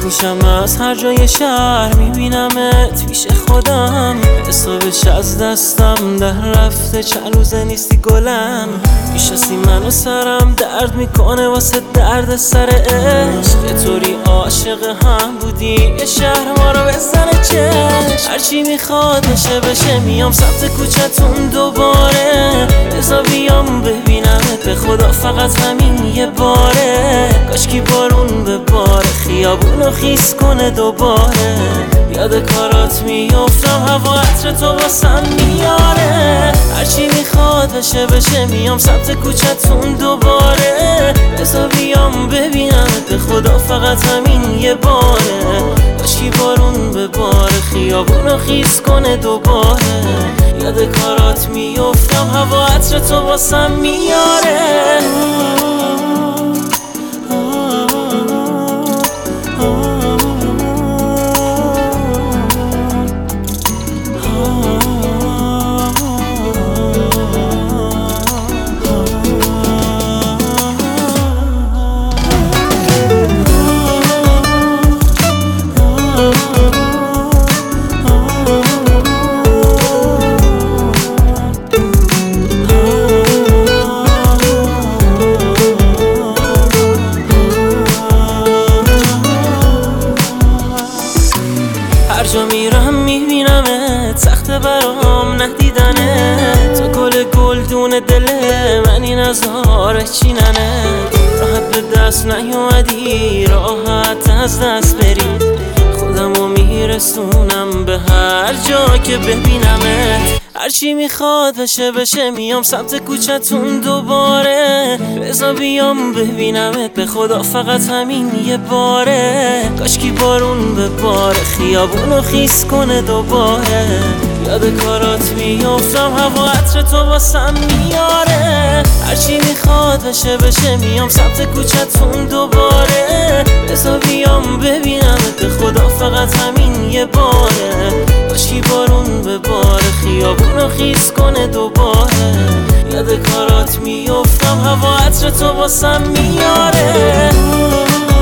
میشم از هر جای شهر، میبینمت پیش خودم، حسابش از دستم در رفته، چند روزه نیستی گلم. میشناسی منو سرم درد میکنه واسه درد سر عشق، طوری عاشق هم بودی یه شهر ما رو بزنه چشم. هرچی میخواد بشه میام سمت کوچتون دوباره، بذار بیام ببینمت به خدا فقط همین یه باره. کاشکی بارون بباره خیابونو خیس کنه دوباره، یاد کارات میافتم هوا عطر تو واسم میاره. هرچی میخواد بشه میام سمت کوچتون دوباره، بذار بیام ببینمت به خدا فقط همین یه باره. کاشکی بارون بباره خیابونو خیس کنه دوباره، یاد کارات میافتم هوا عطر تو واسم میاره. هر جا میرم میبینمت، سخته برام ندیدنه، تو گل گلدون دل من این نظاره چیننه. راحت به دست نیومدی راحت از دست بری، خودمو میرسونم به هر جا که ببینمت. هرچی میخواد بشه میام سمت کوچتون دوباره، بذار بیام ببینمت به خدا فقط همین یه باره. کاشکی بارون بباره خیابونو خیس کنه دوباره، یاد کارات میافتم هوا عطر تو واسم میاره. هرچی میخواد بشه میام سمت کوچتون دوباره، بذار بیام ببینمت به خدا فقط همین یه باره. کاشکی بارون بباره خیابونو خیس کنه دوباره، یاد کارات میافتم هوا عطر تو واسم میاره.